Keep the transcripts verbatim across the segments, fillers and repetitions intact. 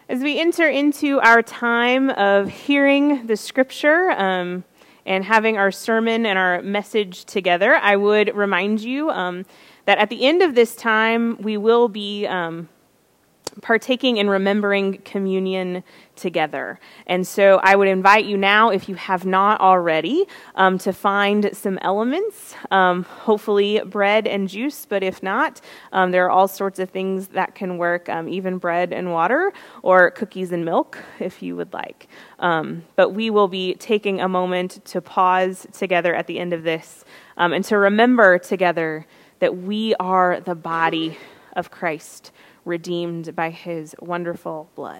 As we enter into our time of hearing the scripture um, and having our sermon and our message together, I would remind you um, that at the end of this time, we will be um, partaking and remembering communion together. And so I would invite you now, if you have not already, um, to find some elements, um, hopefully bread and juice, but if not, um, there are all sorts of things that can work, um, even bread and water, or cookies and milk, if you would like. Um, but we will be taking a moment to pause together at the end of this, um, and to remember together that we are the body of Christ, redeemed by his wonderful blood.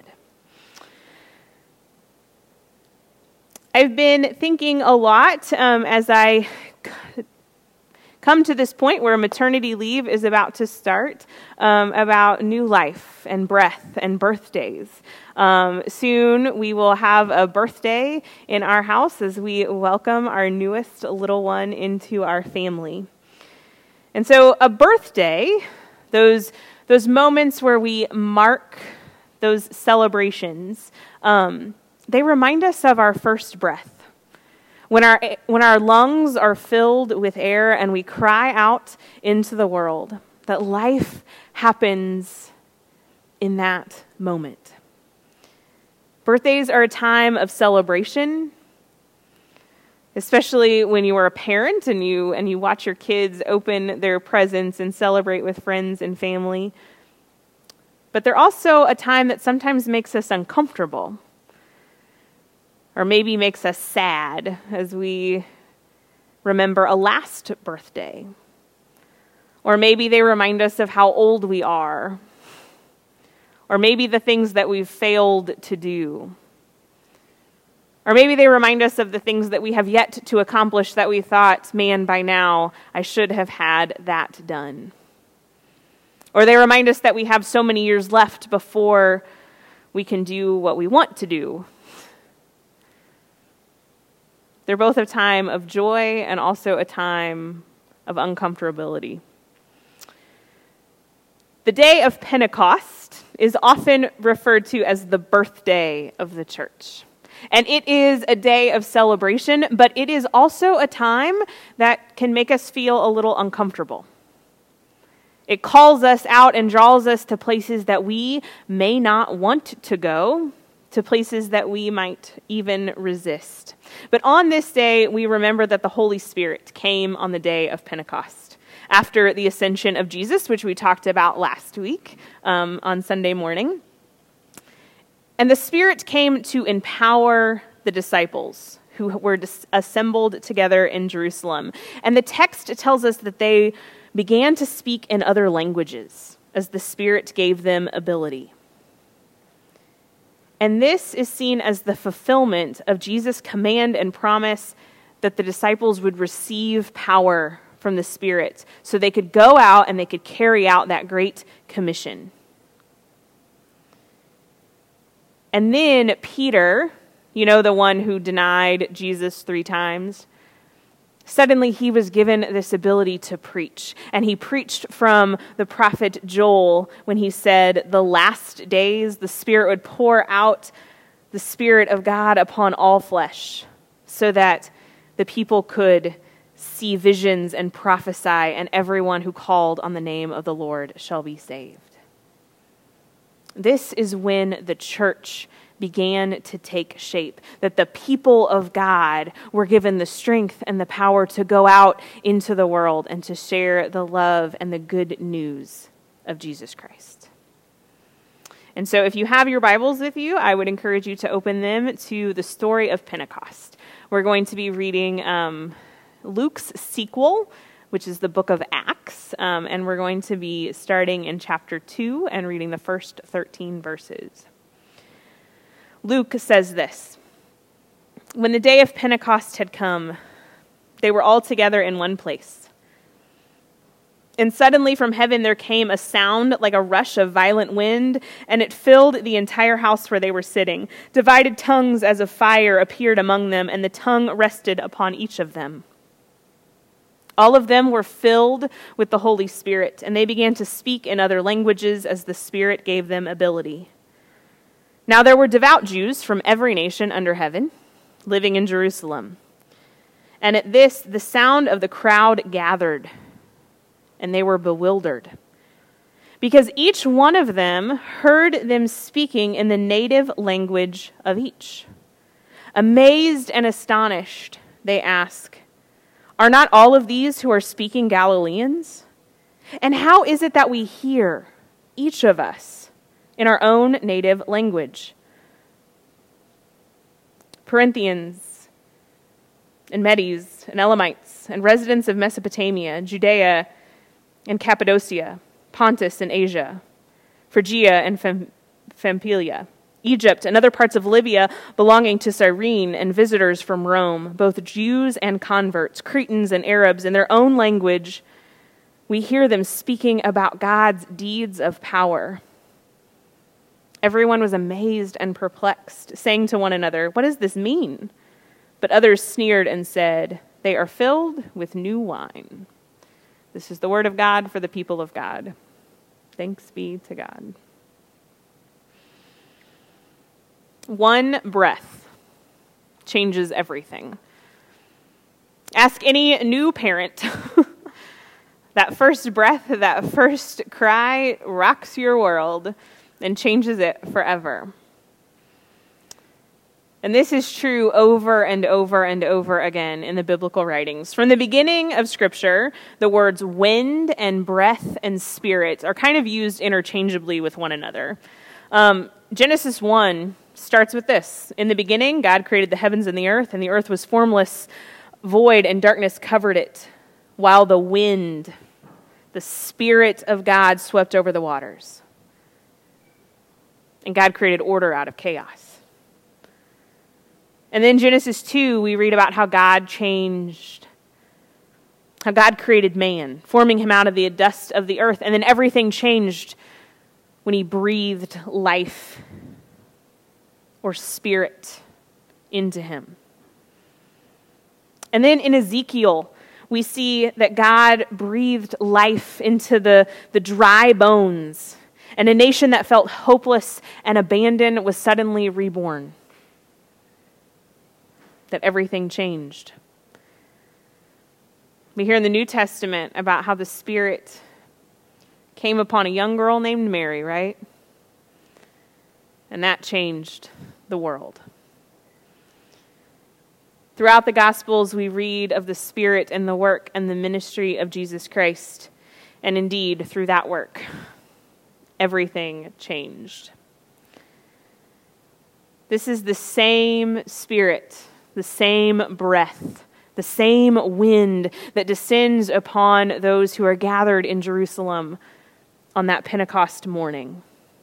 I've been thinking a lot um, as I come to this point where maternity leave is about to start, um, about new life and breath and birthdays. Um, soon we will have a birthday in our house as we welcome our newest little one into our family. And so a birthday, those those moments where we mark those celebrations, um, they remind us of our first breath. When our when our lungs are filled with air and we cry out into the world, that life happens in that moment. Birthdays are a time of celebration, especially when you are a parent and you and you watch your kids open their presents and celebrate with friends and family. But they're also a time that sometimes makes us uncomfortable, or maybe makes us sad as we remember a last birthday. Or maybe they remind us of how old we are, or maybe the things that we've failed to do. Or maybe they remind us of the things that we have yet to accomplish that we thought, man, by now I should have had that done. Or they remind us that we have so many years left before we can do what we want to do. They're both a time of joy and also a time of uncomfortability. The day of Pentecost is often referred to as the birthday of the church. And it is a day of celebration, but it is also a time that can make us feel a little uncomfortable. It calls us out and draws us to places that we may not want to go, to places that we might even resist. But on this day, we remember that the Holy Spirit came on the day of Pentecost, after the ascension of Jesus, which we talked about last week um, on Sunday morning. And the Spirit came to empower the disciples who were dis- assembled together in Jerusalem. And the text tells us that they began to speak in other languages as the Spirit gave them ability. And this is seen as the fulfillment of Jesus' command and promise that the disciples would receive power from the Spirit so they could go out and they could carry out that great commission. And then Peter, you know, the one who denied Jesus three times, suddenly he was given this ability to preach. And he preached from the prophet Joel when he said, the last days the Spirit would pour out the Spirit of God upon all flesh, so that the people could see visions and prophesy, and everyone who called on the name of the Lord shall be saved. This is when the church began to take shape, that the people of God were given the strength and the power to go out into the world and to share the love and the good news of Jesus Christ. And so if you have your Bibles with you, I would encourage you to open them to the story of Pentecost. We're going to be reading um, Luke's sequel, which is the book of Acts, um, and we're going to be starting in chapter two and reading the first thirteen verses. Luke says this: when the day of Pentecost had come, they were all together in one place. And suddenly from heaven there came a sound like a rush of violent wind, and it filled the entire house where they were sitting. Divided tongues as of fire appeared among them, and the tongue rested upon each of them. All of them were filled with the Holy Spirit, and they began to speak in other languages as the Spirit gave them ability. Now there were devout Jews from every nation under heaven living in Jerusalem. And at this, the sound of the crowd gathered, and they were bewildered, because each one of them heard them speaking in the native language of each. Amazed and astonished, they ask, "Are not all of these who are speaking Galileans? And how is it that we hear, each of us, in our own native language?" Parthians and Medes and Elamites and residents of Mesopotamia, Judea and Cappadocia, Pontus and Asia, Phrygia and Pam- Pamphylia, Egypt and other parts of Libya belonging to Cyrene, and visitors from Rome, both Jews and converts, Cretans and Arabs, in their own language, we hear them speaking about God's deeds of power. Everyone was amazed and perplexed, saying to one another, "What does this mean?" But others sneered and said, "They are filled with new wine." This is the word of God for the people of God. Thanks be to God. One breath changes everything. Ask any new parent. That first breath, that first cry rocks your world and changes it forever. And this is true over and over and over again in the biblical writings. From the beginning of Scripture, the words wind and breath and spirit are kind of used interchangeably with one another. Um, Genesis one starts with this. In the beginning, God created the heavens and the earth, and the earth was formless, void, and darkness covered it, while the wind, the Spirit of God, swept over the waters. And God created order out of chaos. And then Genesis two, we read about how God changed, how God created man, forming him out of the dust of the earth. And then everything changed when he breathed life or spirit into him. And then in Ezekiel, we see that God breathed life into the, the dry bones, and a nation that felt hopeless and abandoned was suddenly reborn. That everything changed. We hear in the New Testament about how the Spirit came upon a young girl named Mary, right? And that changed the world. Throughout the Gospels, we read of the Spirit and the work and the ministry of Jesus Christ. And indeed, through that work, everything changed. This is the same Spirit, the same breath, the same wind that descends upon those who are gathered in Jerusalem on that Pentecost morning.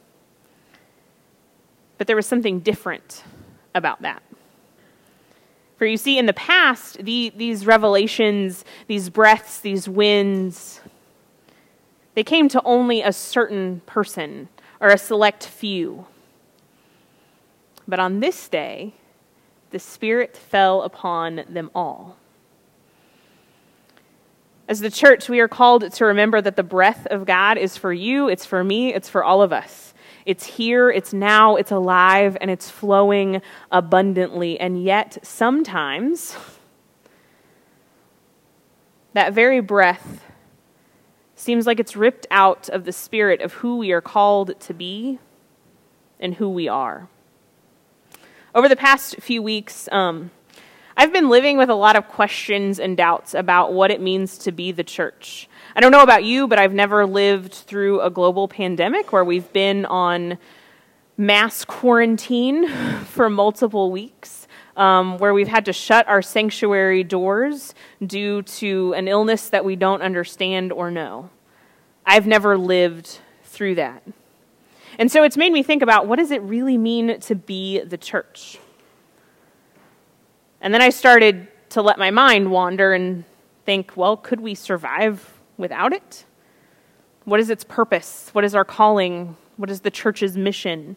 But there was something different about that. For you see, in the past, the, these revelations, these breaths, these winds, they came to only a certain person or a select few. But on this day, the Spirit fell upon them all. As the church, we are called to remember that the breath of God is for you, it's for me, it's for all of us. It's here, it's now, it's alive, and it's flowing abundantly. And yet, sometimes, that very breath seems like it's ripped out of the spirit of who we are called to be and who we are. Over the past few weeks, um, I've been living with a lot of questions and doubts about what it means to be the church. I don't know about you, but I've never lived through a global pandemic where we've been on mass quarantine for multiple weeks, um, where we've had to shut our sanctuary doors due to an illness that we don't understand or know. I've never lived through that. And so it's made me think about, what does it really mean to be the church? And then I started to let my mind wander and think, well, could we survive without it? What is its purpose? What is our calling? What is the church's mission?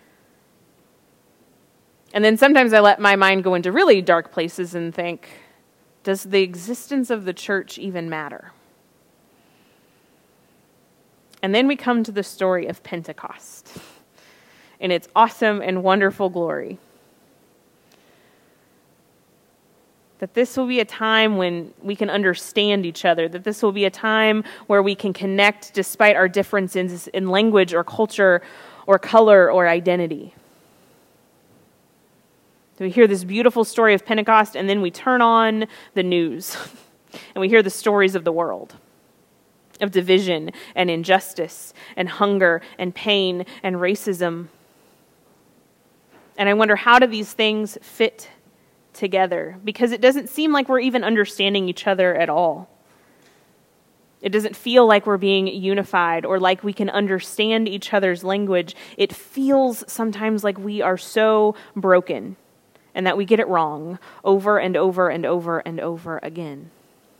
And then sometimes I let my mind go into really dark places and think, does the existence of the church even matter? And then we come to the story of Pentecost. in its awesome and wonderful glory. That this will be a time when we can understand each other, that this will be a time where we can connect despite our differences in language or culture or color or identity. So we hear this beautiful story of Pentecost, and then we turn on the news, and we hear the stories of the world, of division and injustice and hunger and pain and racism. And I wonder, how do these things fit together? Because it doesn't seem like we're even understanding each other at all. It doesn't feel like we're being unified or like we can understand each other's language. It feels sometimes like we are so broken and that we get it wrong over and over and over and over again.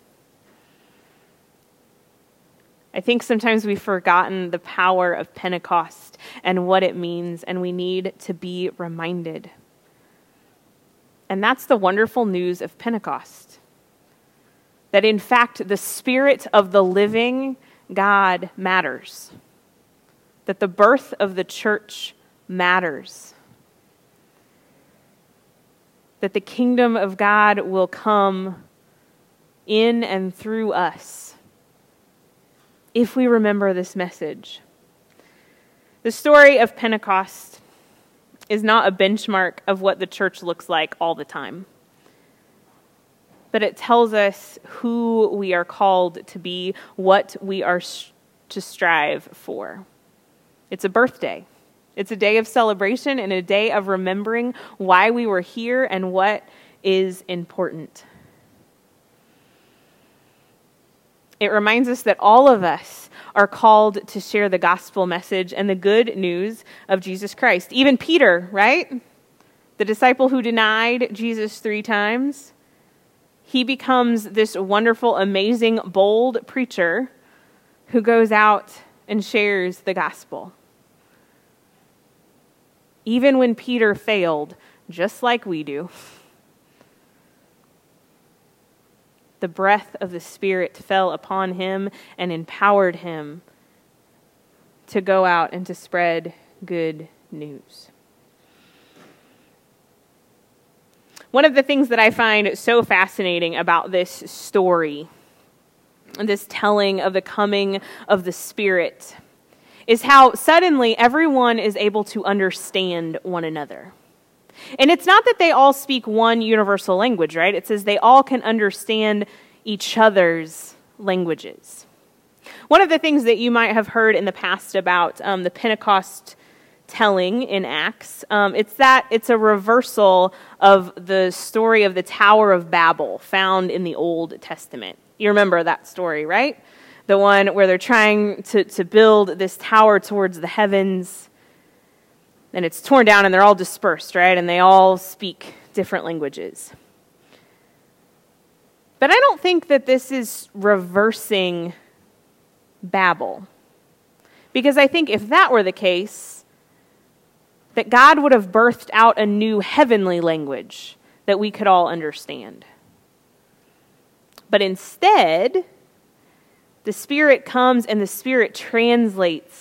I think sometimes we've forgotten the power of Pentecost and what it means, and we need to be reminded. And that's the wonderful news of Pentecost. That in fact, the Spirit of the living God matters. That the birth of the church matters. That the kingdom of God will come in and through us if we remember this message. The story of Pentecost is not a benchmark of what the church looks like all the time. But it tells us who we are called to be, what we are sh- to strive for. It's a birthday. It's a day of celebration and a day of remembering why we were here and what is important. It reminds us that all of us are called to share the gospel message and the good news of Jesus Christ. Even Peter, right? The disciple who denied Jesus three times. He becomes this wonderful, amazing, bold preacher who goes out and shares the gospel. Even when Peter failed, just like we do, the breath of the Spirit fell upon him and empowered him to go out and to spread good news. One of the things that I find so fascinating about this story, this telling of the coming of the Spirit, is how suddenly everyone is able to understand one another. And it's not that they all speak one universal language, right? It says they all can understand each other's languages. One of the things that you might have heard in the past about um, the Pentecost telling in Acts, um, it's that it's a reversal of the story of the Tower of Babel found in the Old Testament. You remember that story, right? The one where they're trying to, to build this tower towards the heavens, and it's torn down and they're all dispersed, right? And they all speak different languages. But I don't think that this is reversing Babel. Because I think if that were the case, that God would have birthed out a new heavenly language that we could all understand. But instead, the Spirit comes and the Spirit translates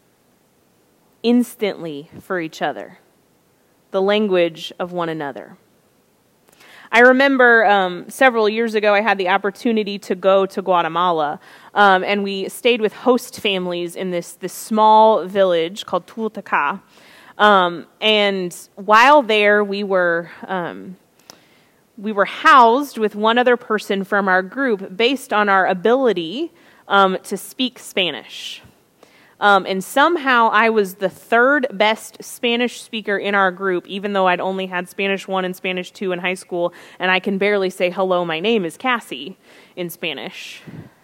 instantly for each other the language of one another. I remember um, several years ago I had the opportunity to go to Guatemala, um, and we stayed with host families in this, this small village called Tultaca. Um, and while there, we were um, we were housed with one other person from our group based on our ability um, to speak Spanish. Um, and somehow I was the third best Spanish speaker in our group, even though I'd only had Spanish one and Spanish two in high school, and I can barely say, hello, my name is Cassie in Spanish.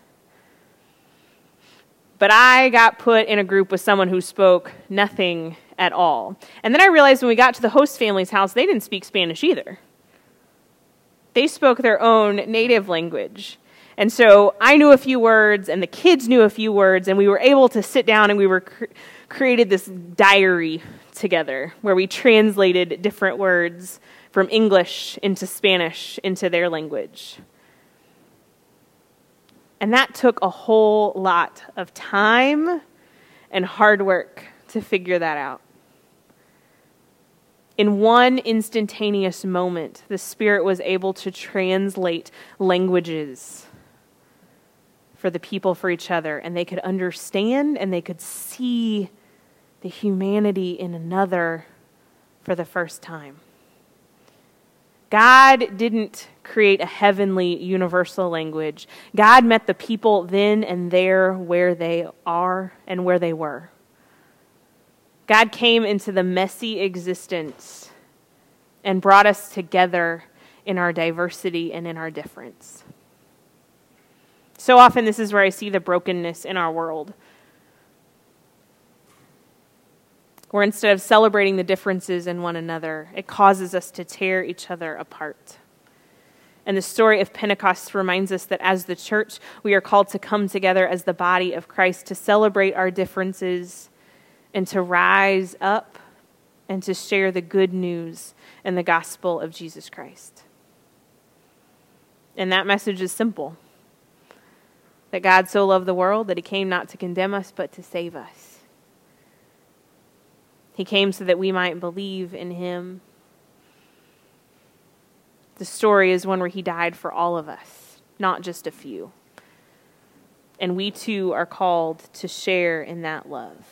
But I got put in a group with someone who spoke nothing at all. And then I realized when we got to the host family's house, they didn't speak Spanish either. They spoke their own native language. And so I knew a few words, and the kids knew a few words, and we were able to sit down and we were cr- created this diary together where we translated different words from English into Spanish into their language. And that took a whole lot of time and hard work to figure that out. In one instantaneous moment, the Spirit was able to translate languages for the people, for each other, and they could understand and they could see the humanity in another for the first time. God didn't create a heavenly universal language. God met the people then and there where they are and where they were. God came into the messy existence and brought us together in our diversity and in our difference. So often this is where I see the brokenness in our world, where instead of celebrating the differences in one another, it causes us to tear each other apart. And the story of Pentecost reminds us that as the church, we are called to come together as the body of Christ, to celebrate our differences and to rise up and to share the good news and the gospel of Jesus Christ. And that message is simple: that God so loved the world that he came not to condemn us, but to save us. He came so that we might believe in him. The story is one where he died for all of us, not just a few. And we too are called to share in that love.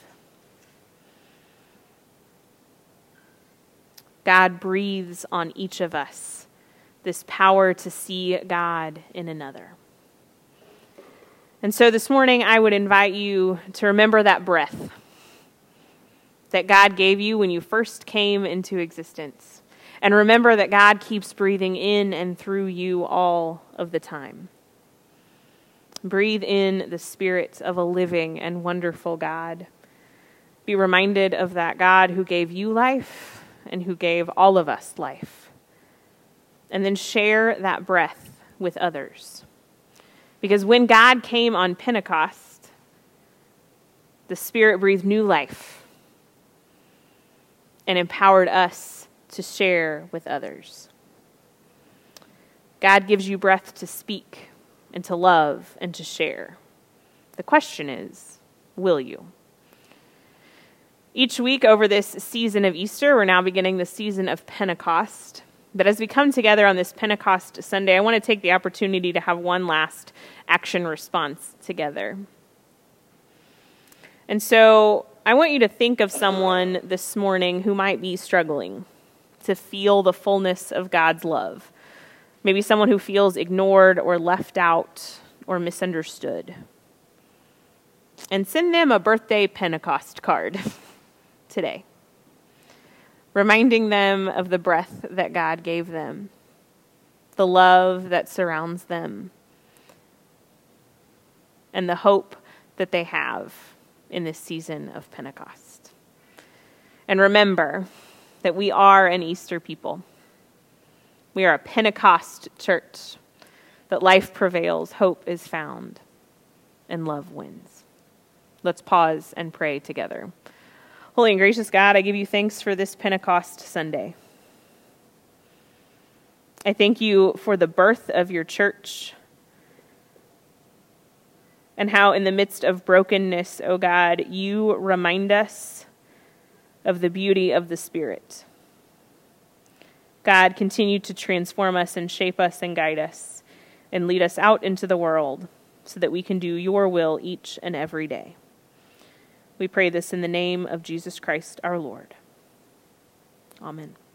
God breathes on each of us this power to see God in another. And so this morning, I would invite you to remember that breath that God gave you when you first came into existence. And remember that God keeps breathing in and through you all of the time. Breathe in the Spirit of a living and wonderful God. Be reminded of that God who gave you life and who gave all of us life. And then share that breath with others. Because when God came on Pentecost, the Spirit breathed new life and empowered us to share with others. God gives you breath to speak and to love and to share. The question is, will you? Each week over this season of Easter, we're now beginning the season of Pentecost. But as we come together on this Pentecost Sunday, I want to take the opportunity to have one last action response together. And so I want you to think of someone this morning who might be struggling to feel the fullness of God's love. Maybe someone who feels ignored or left out or misunderstood. And send them a birthday Pentecost card today, reminding them of the breath that God gave them, the love that surrounds them, and the hope that they have in this season of Pentecost. And remember that we are an Easter people. We are a Pentecost church, that life prevails, hope is found, and love wins. Let's pause and pray together. Holy and gracious God, I give you thanks for this Pentecost Sunday. I thank you for the birth of your church and how in the midst of brokenness, oh God, you remind us of the beauty of the Spirit. God, continue to transform us and shape us and guide us and lead us out into the world so that we can do your will each and every day. We pray this in the name of Jesus Christ our Lord. Amen.